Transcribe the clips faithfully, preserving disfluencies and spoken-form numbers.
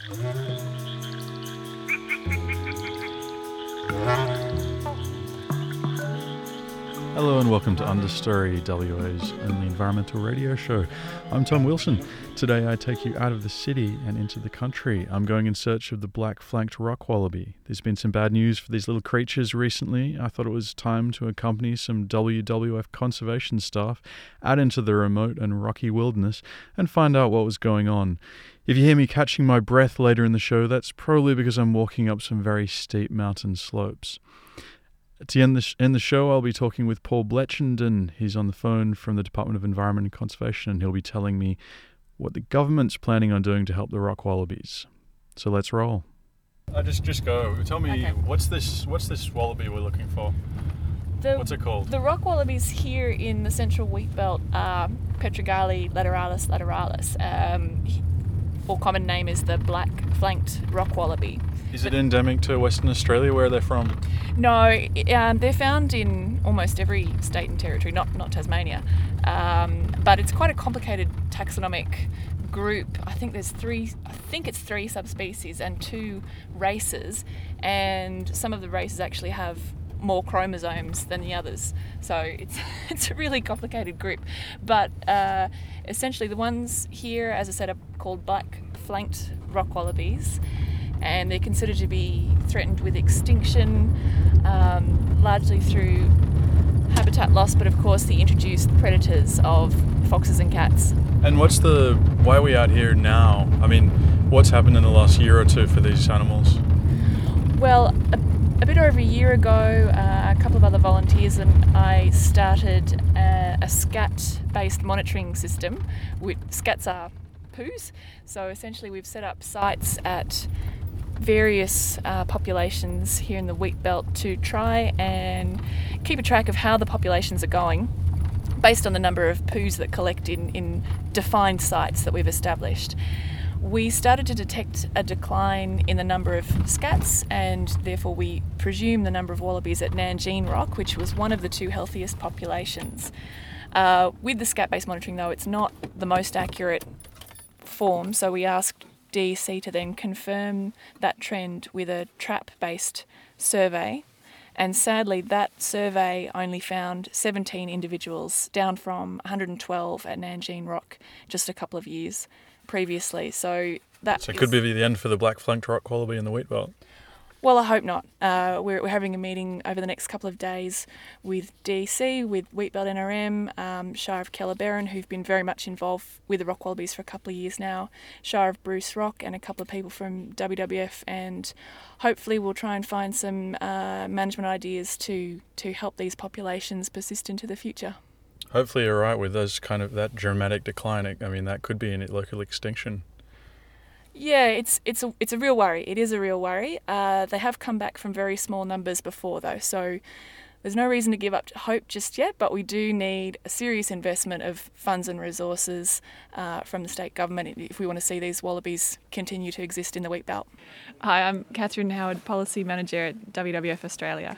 Hello and welcome to Understory, W A's only environmental radio show. I'm Tom Wilson. Today I take you out of the city and into the country. I'm going in search of the black-flanked rock wallaby. There's been some bad news for these little creatures recently. I thought it was time to accompany some W W F conservation staff out into the remote and rocky wilderness and find out what was going on. If you hear me catching my breath later in the show, that's probably because I'm walking up some very steep mountain slopes. To end the, sh- end the show, I'll be talking with Paul Bletchenden. He's on the phone from the Department of Environment and Conservation, and he'll be telling me what the government's planning on doing to help the rock wallabies. So let's roll. I just just go. Tell me, okay. what's this What's this wallaby we're looking for? The, what's it called? The rock wallabies here in the central wheat belt are Petrogalli lateralis lateralis. Um, or common name is the black-flanked rock wallaby. Is it endemic to Western Australia? Where are they from? No, um, they're found in almost every state and territory, not not Tasmania. Um, but it's quite a complicated taxonomic group. I think there's three. I think it's three subspecies and two races, and some of the races actually have more chromosomes than the others. So it's it's a really complicated group. But uh, essentially, the ones here, as I said, are called black-flanked rock wallabies. And they're considered to be threatened with extinction, um, largely through habitat loss, but of course the introduced predators of foxes and cats. And what's the, why are we out here now? I mean, what's happened in the last year or two for these animals? Well, a, a bit over a year ago, uh, a couple of other volunteers and I started a, a scat-based monitoring system. With, scats are poos, so essentially we've set up sites at various uh, populations here in the wheat belt to try and keep a track of how the populations are going based on the number of poos that collect in, in defined sites that we've established. We started to detect a decline in the number of scats, and therefore we presume the number of wallabies at Nangeen Rock, which was one of the two healthiest populations. Uh, with the scat-based monitoring though, it's not the most accurate form, so we asked D E C to then confirm that trend with a trap-based survey, and sadly that survey only found seventeen individuals, down from one hundred twelve at Nangeen Rock just a couple of years previously. So that so it could be the end for the black-flanked rock wallaby in the wheat belt. Well, I hope not. Uh, we're, we're having a meeting over the next couple of days with D E C, with Wheatbelt N R M, um, Shire of Kellerberrin, who've been very much involved with the rock wallabies for a couple of years now, Shire of Bruce Rock, and a couple of people from W W F, and hopefully we'll try and find some uh, management ideas to, to help these populations persist into the future. Hopefully you're right with those kind of that dramatic decline. I mean, that could be in local extinction. Yeah, it's it's a it's a real worry. It is a real worry. Uh, they have come back from very small numbers before, though, so there's no reason to give up hope just yet. But we do need a serious investment of funds and resources uh, from the state government if we want to see these wallabies continue to exist in the wheat belt. Hi, I'm Catherine Howard, Policy Manager at W W F Australia.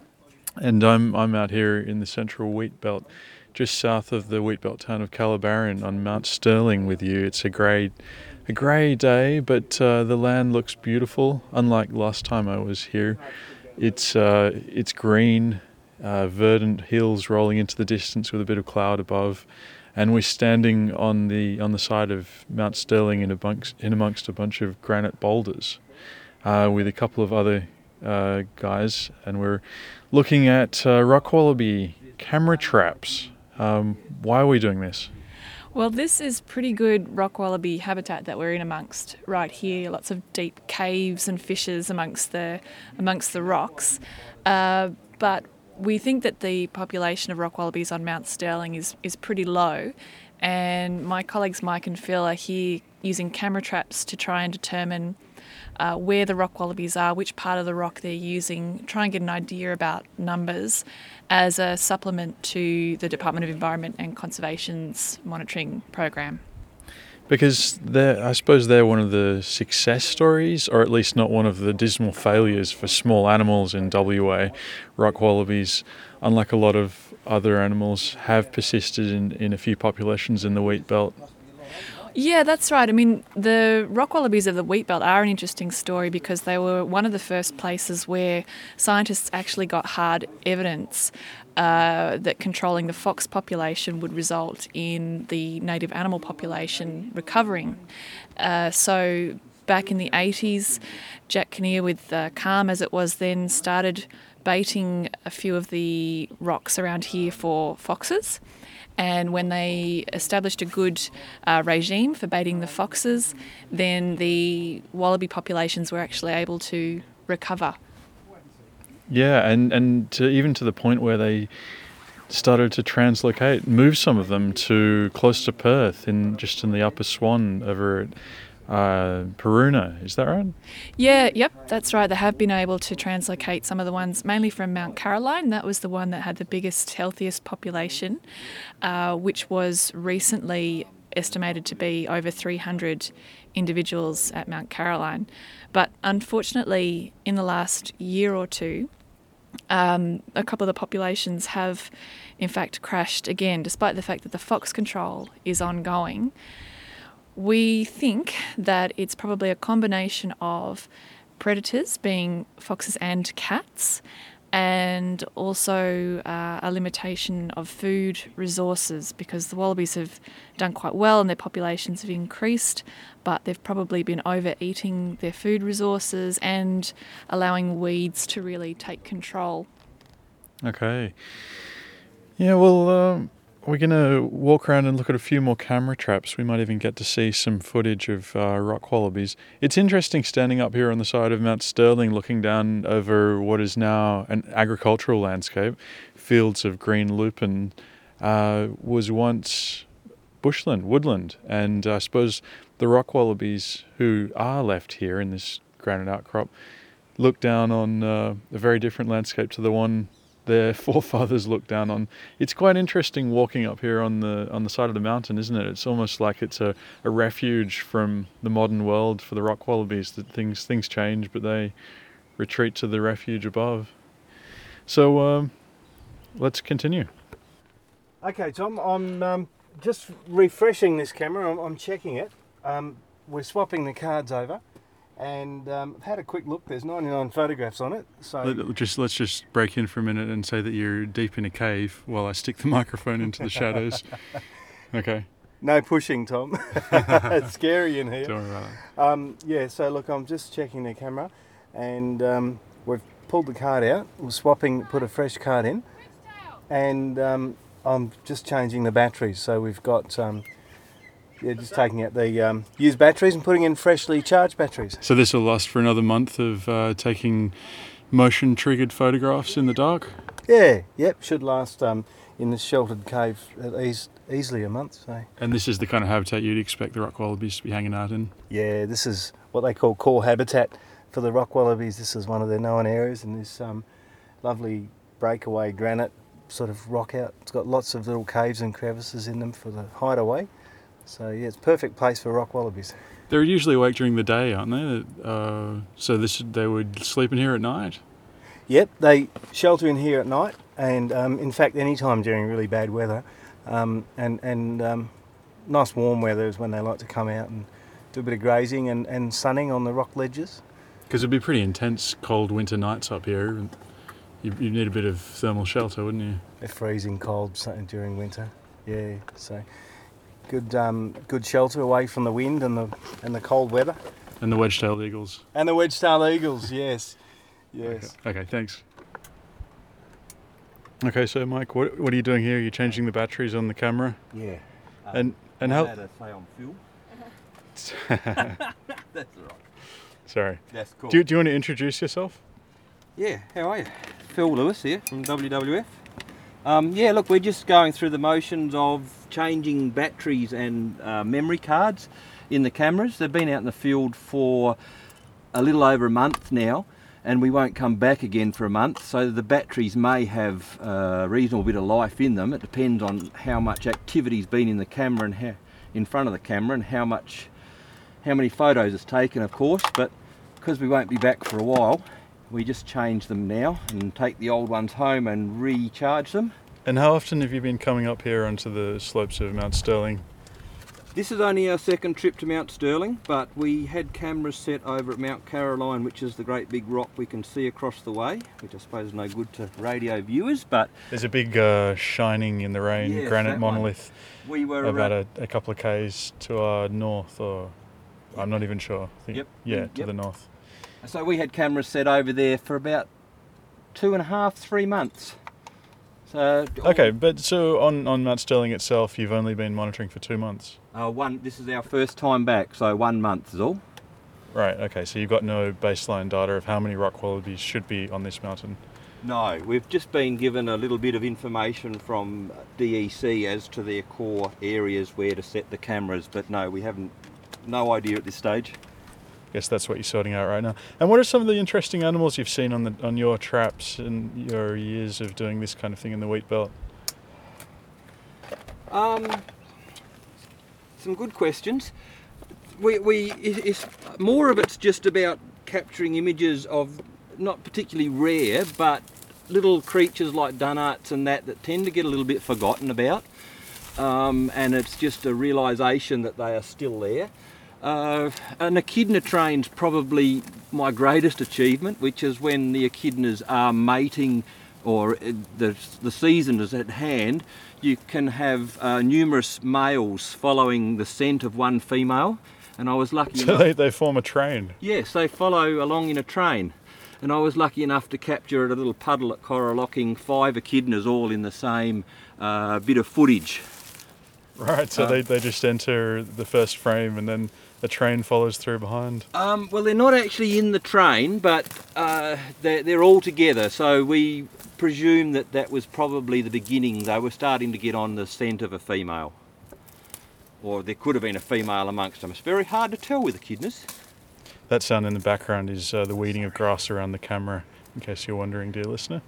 And I'm I'm out here in the central wheat belt, just south of the wheat belt town of Kellerberrin on Mount Sterling with you. It's a grey A grey day, but uh, the land looks beautiful. Unlike last time I was here, it's uh, it's green, uh, verdant hills rolling into the distance with a bit of cloud above, and we're standing on the on the side of Mount Sterling in amongst in amongst a bunch of granite boulders, uh, with a couple of other uh, guys, and we're looking at uh, rock wallaby camera traps. Um, why are we doing this? Well, this is pretty good rock wallaby habitat that we're in amongst right here. Lots of deep caves and fissures amongst the amongst the rocks. Uh, but we think that the population of rock wallabies on Mount Sterling is, is pretty low. And my colleagues Mike and Phil are here using camera traps to try and determine uh, where the rock wallabies are, which part of the rock they're using, try and get an idea about numbers as a supplement to the Department of Environment and Conservation's monitoring program. Because they're, I suppose they're one of the success stories, or at least not one of the dismal failures for small animals in W A. Rock wallabies, unlike a lot of other animals, have persisted in, in a few populations in the wheat belt. Yeah, that's right. I mean, the rock wallabies of the wheatbelt are an interesting story because they were one of the first places where scientists actually got hard evidence uh, that controlling the fox population would result in the native animal population recovering. Uh, so back in the eighties, Jack Kinnear with uh, CALM, as it was then, started baiting a few of the rocks around here for foxes. And when they established a good uh, regime for baiting the foxes, then the wallaby populations were actually able to recover. Yeah, and, and to, even to the point where they started to translocate, move some of them to close to Perth, in just in the Upper Swan over at uh, Peruna. Is that right? Yeah, yep, that's right. They have been able to translocate some of the ones, mainly from Mount Caroline. That was the one that had the biggest, healthiest population, uh, which was recently estimated to be over three hundred individuals at Mount Caroline. But unfortunately, in the last year or two, um, a couple of the populations have in fact crashed again, despite the fact that the fox control is ongoing. We think that it's probably a combination of predators, being foxes and cats, and also uh, a limitation of food resources, because the wallabies have done quite well and their populations have increased, but they've probably been overeating their food resources and allowing weeds to really take control. Okay. Yeah, well, um, we're going to walk around and look at a few more camera traps. We might even get to see some footage of uh, rock wallabies. It's interesting standing up here on the side of Mount Sterling, looking down over what is now an agricultural landscape. Fields of green lupin uh, was once bushland, woodland, and I suppose the rock wallabies who are left here in this granite outcrop look down on uh, a very different landscape to the one their forefathers looked down on. It's quite interesting walking up here on the on the side of the mountain, isn't it? It's almost like it's a, a refuge from the modern world for the rock wallabies, that things things change, but they retreat to the refuge above. So um, let's continue. Okay, Tom, I'm um, just refreshing this camera. I'm, I'm checking it. Um, we're swapping the cards over. And um, I've had a quick look. There's ninety-nine photographs on it. So Let, just let's just break in for a minute and say that you're deep in a cave while I stick the microphone into the shadows. Okay. No pushing, Tom. It's scary in here. Don't worry about that. Um, yeah. So look, I'm just checking the camera, and um, we've pulled the card out. We're swapping, put a fresh card in, and um, I'm just changing the batteries. So we've got. Um, Yeah, just taking out the um, used batteries and putting in freshly charged batteries. So this will last for another month of uh, taking motion-triggered photographs in the dark? Yeah, yep, should last um, in this sheltered cave at ease, easily a month. So. And this is the kind of habitat you'd expect the rock wallabies to be hanging out in? Yeah, this is what they call core habitat for the rock wallabies. This is one of their known areas, and this um, lovely breakaway granite sort of rock out. It's got lots of little caves and crevices in them for the hideaway. So yeah, it's a perfect place for rock wallabies. They're usually awake during the day, aren't they? Uh, so this they would sleep in here at night? Yep, they shelter in here at night, and um, in fact any time during really bad weather. Um, and and um, nice warm weather is when they like to come out and do a bit of grazing and, and sunning on the rock ledges. Because it'd be pretty intense cold winter nights up here. You, you need a bit of thermal shelter, wouldn't you? They're freezing cold during winter, yeah, so... Good, um, good shelter away from the wind and the and the cold weather. And the wedge-tailed eagles. And the wedge-tailed eagles, yes, yes. Okay. okay, thanks. Okay, so Mike, what what are you doing here? You're changing the batteries on the camera. Yeah. Um, and and how? Say on fuel. That's all right. Sorry. That's cool. Do you, do you want to introduce yourself? Yeah. How are you? Phil Lewis here from W W F. Um, yeah, look, we're just going through the motions of changing batteries and uh, memory cards in the cameras. They've been out in the field for a little over a month now, and we won't come back again for a month, so the batteries may have a reasonable bit of life in them. It depends on how much activity's been in the camera and how, in front of the camera, and how much, how many photos it's taken, of course. But because we won't be back for a while, we just change them now and take the old ones home and recharge them. And how often have you been coming up here onto the slopes of Mount Sterling? This is only our second trip to Mount Sterling, but we had cameras set over at Mount Caroline, which is the great big rock we can see across the way, which I suppose is no good to radio viewers, but... There's a big uh, shining in the rain Yes, granite that one. monolith We were about uh, a, a couple of k's to our north, or I'm not even sure. I think, Yep. Yeah, Yep. to the north. So we had cameras set over there for about two and a half, three months. So Okay, but so on, on Mount Sterling itself, you've only been monitoring for two months? Uh, one. This is our first time back, so one month is all. Right, okay, so you've got no baseline data of how many rock wallabies should be on this mountain? No, we've just been given a little bit of information from D E C as to their core areas where to set the cameras, but no, we haven't, no idea at this stage. I guess that's what you're sorting out right now. And what are some of the interesting animals you've seen on the on your traps in your years of doing this kind of thing in the wheat belt? Um, some good questions. We, we it- it's more of it's just about capturing images of not particularly rare, but little creatures like dunarts and that that tend to get a little bit forgotten about. Um, and it's just a realisation that they are still there. Uh, an echidna train's probably my greatest achievement, which is when the echidnas are mating or uh, the, the season is at hand, you can have uh, numerous males following the scent of one female. And I was lucky So enough... they, they form a train. Yes, they follow along in a train. And I was lucky enough to capture at a little puddle at Coralocking five echidnas all in the same uh, bit of footage. Right, so Uh, they, they just enter the first frame and then a train follows through behind. Um, well, they're not actually in the train, but uh, they're, they're all together. So we presume that that was probably the beginning. They were starting to get on the scent of a female. Or there could have been a female amongst them. It's very hard to tell with echidnas. That sound in the background is uh, the weeding of grass around the camera, in case you're wondering, dear listener.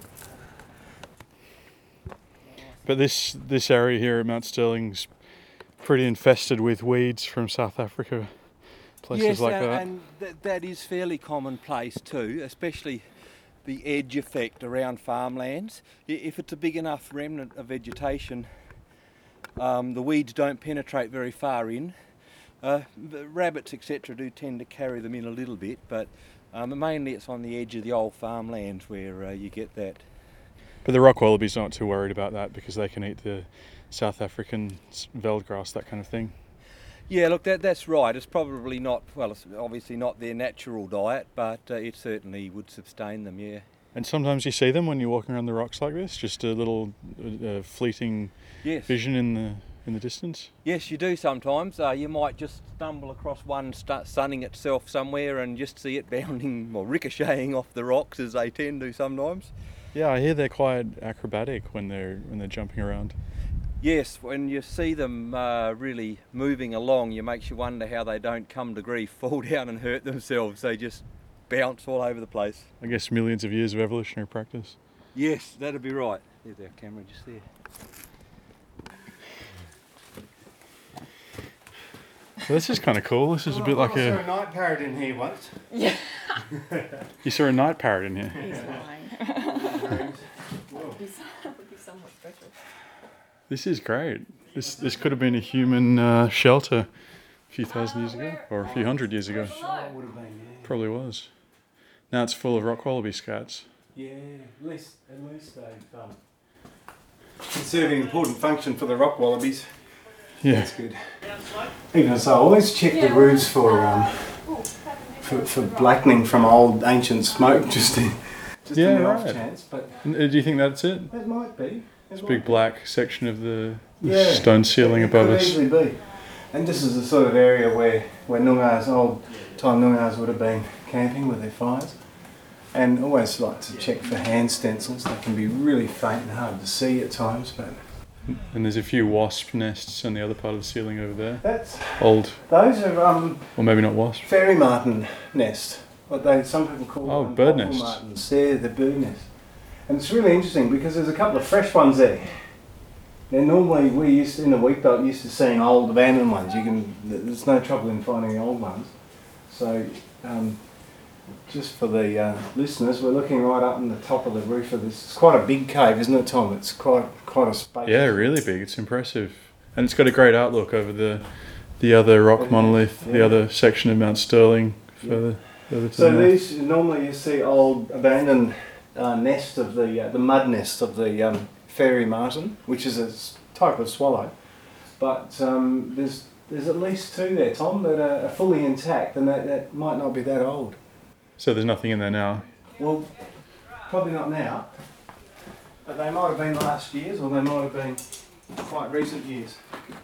But this this area here at Mount Sterling's pretty infested with weeds from South Africa, places yes, like and, that. and that, that is fairly commonplace too, especially the edge effect around farmlands. I- If it's a big enough remnant of vegetation, um, the weeds don't penetrate very far in. Uh, the rabbits, et cetera, do tend to carry them in a little bit, but um, mainly it's on the edge of the old farmlands where uh, you get that. But the rock wallabies aren't too worried about that because they can eat the South African s- veldgrass, that kind of thing. Yeah, look, that, that's right. It's probably not, well, it's obviously not their natural diet, but uh, it certainly would sustain them, yeah. And sometimes you see them when you're walking around the rocks like this, just a little uh, uh, fleeting Yes. vision in the in the distance. Yes, you do sometimes. Uh, you might just stumble across one st- sunning itself somewhere and just see it bounding or ricocheting off the rocks, as they tend to sometimes. Yeah, I hear they're quite acrobatic when they're when they're jumping around. Yes, when you see them uh, really moving along, it makes you wonder how they don't come to grief, fall down and hurt themselves. They just bounce all over the place. I guess millions of years of evolutionary practice. Yes, that'd be right. There's our camera just there. So this is kind of cool. This is a bit like I saw a. a night parrot in here once. Yeah. You saw a night parrot in here. He's lying. would be somewhat special. This is great. This this could have been a human uh, shelter a few thousand years ago, or a few hundred years ago. Would have been, yeah. Probably was. Now it's full of rock wallaby scats. Yeah, at least, at least they've um, serve an important function for the rock wallabies. Yeah. That's good. Even so, I always check the roofs for um for, for blackening from old ancient smoke, just in, just Yeah, in the off right. chance. But N- uh, Do you think that's it? that might be. This big black section of the, the Yeah. stone ceiling It above could us. easily be. And this is the sort of area where where Noongars, old time Noongars would have been camping with their fires. And always like to check for hand stencils. They can be really faint and hard to see at times, but And there's a few wasp nests on the other part of the ceiling over there. that's Old, those are um or maybe not wasp. fairy martin nest. What they some people call Oh, them bird bottle nests. martins. They're the bird nest. And it's really interesting because there's a couple of fresh ones there. Now normally we used to, in the wheat belt used to seeing old abandoned ones. You can there's no trouble in finding the old ones. So um, just for the uh, listeners, we're looking right up in the top of the roof of this. It's quite a big cave, isn't it, Tom? It's quite quite a space. Yeah, really big. It's impressive. And it's got a great outlook over the the other rock monolith, yeah. the other section of Mount Sterling further, further to So the north. these, normally you see old abandoned uh, nest of the uh, the mud nest of the um, fairy martin, which is a s- type of swallow. But um, there's there's at least two there, Tom, that are, are fully intact, and that, that might not be that old. So there's nothing in there now. Well, probably not now. But they might have been last year's, or they might have been quite recent years.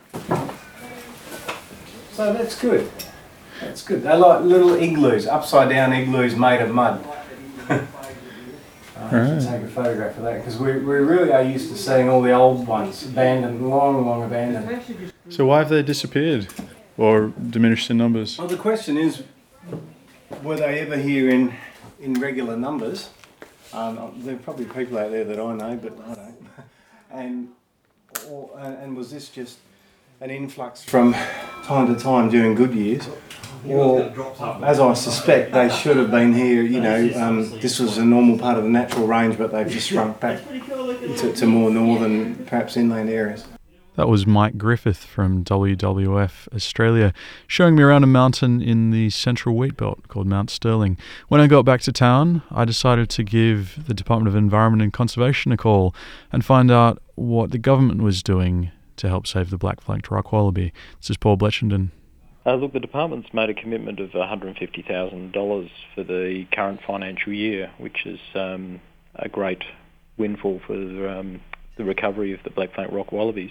So that's good. That's good. They're like little igloos, upside down igloos made of mud. I have to take a photograph of that because we, we really are used to seeing all the old ones abandoned, long, long abandoned. So why have they disappeared or diminished in numbers? Well, the question is, were they ever here in, in regular numbers? Um, there are probably people out there that I know, but I don't. And, or, and was this just an influx from time to time during good years? Or, as I suspect, they should have been here, you know, um, this was a normal part of the natural range, but they've just shrunk back to, to more northern, perhaps inland areas. That was Mike Griffith from W W F Australia, showing me around a mountain in the central wheat belt called Mount Sterling. When I got back to town, I decided to give the Department of Environment and Conservation a call and find out what the government was doing to help save the black-flanked rock wallaby. This is Paul Bletchenden. Uh, look, the department's made a commitment of one hundred fifty thousand dollars for the current financial year, which is um, a great windfall for um, the recovery of the black-flanked rock wallabies.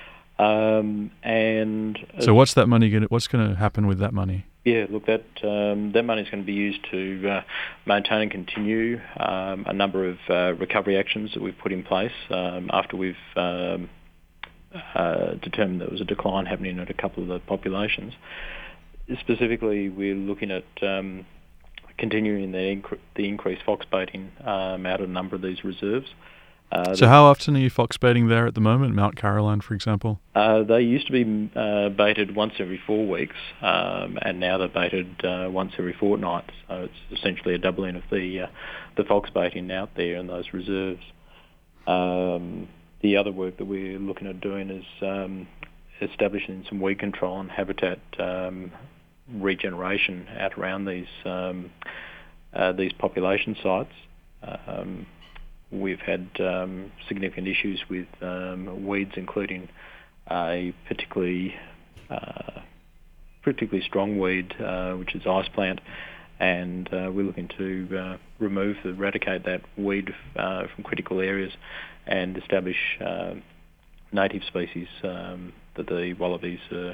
Um, and uh, So what's that money going to, what's going to happen with that money? Yeah, look, that um, that money is going to be used to uh, maintain and continue um, a number of uh, recovery actions that we've put in place um, after we've um, uh, determined there was a decline happening at a couple of the populations. Specifically, we're looking at um, continuing the, incre- the increased fox baiting um, out of a number of these reserves. Uh, so how often are you fox baiting there at the moment, Mount Caroline, for example? Uh, they used to be uh, baited once every four weeks, um, and now they're baited uh, once every fortnight. So it's essentially a doubling of the uh, the fox baiting out there in those reserves. Um, the other work that we're looking at doing is um, establishing some weed control and habitat um, regeneration out around these um, uh, these population sites. Um, We've had um, significant issues with um, weeds, including a particularly uh, particularly strong weed, uh, which is ice plant, and uh, we're looking to uh, remove, eradicate that weed uh, from critical areas and establish uh, native species um, that the wallabies are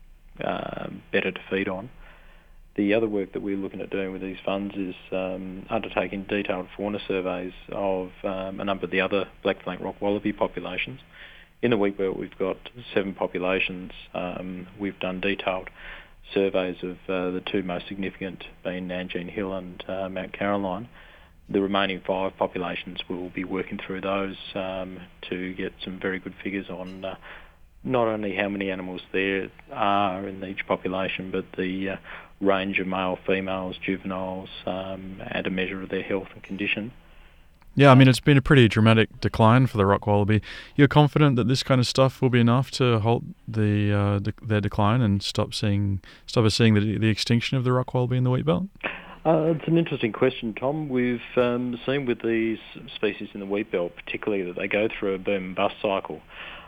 uh, better to feed on. The other work that we're looking at doing with these funds is um, undertaking detailed fauna surveys of um, a number of the other black-flanked rock wallaby populations. In the wheat belt, we've got seven populations. Um, we've done detailed surveys of uh, the two most significant, being Nangeen Hill and uh, Mount Caroline. The remaining five populations, we'll be working through those um, to get some very good figures on uh, not only how many animals there are in each population, but the uh, range of male, females, juveniles, um, and a measure of their health and condition. Yeah, I mean, it's been a pretty dramatic decline for the rock wallaby. You're confident that this kind of stuff will be enough to halt the uh, de- their decline and stop seeing stop us seeing the, the extinction of the rock wallaby in the wheat belt? Uh, it's an interesting question, Tom. We've um, seen with these species in the wheat belt, particularly, that they go through a boom and bust cycle.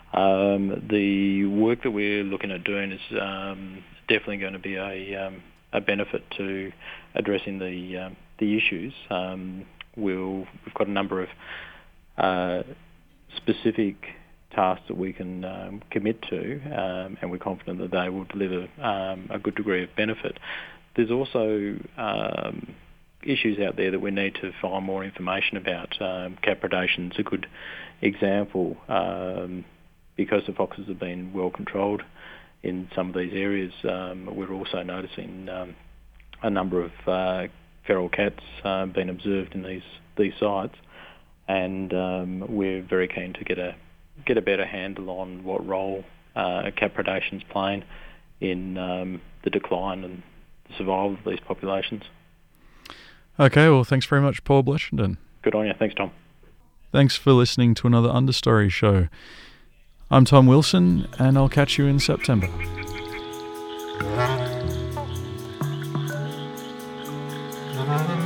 Um, the work that we're looking at doing is um, definitely going to be a um, a benefit to addressing the uh, the issues. Um, we'll, we've got a number of uh, specific tasks that we can um, commit to, um, and we're confident that they will deliver um, a good degree of benefit. There's also um, issues out there that we need to find more information about. Um, cat predation is a good example. Um, because the foxes have been well controlled in some of these areas, um, we're also noticing um, a number of uh, feral cats uh, being observed in these these sites, and um, we're very keen to get a get a better handle on what role uh, cat predation is playing in um, the decline and the survival of these populations. Okay, well, thanks very much, Paul Bletchenden. Good on you. Thanks, Tom. Thanks for listening to another Understory show. I'm Tom Wilson, and I'll catch you in September. Thank you.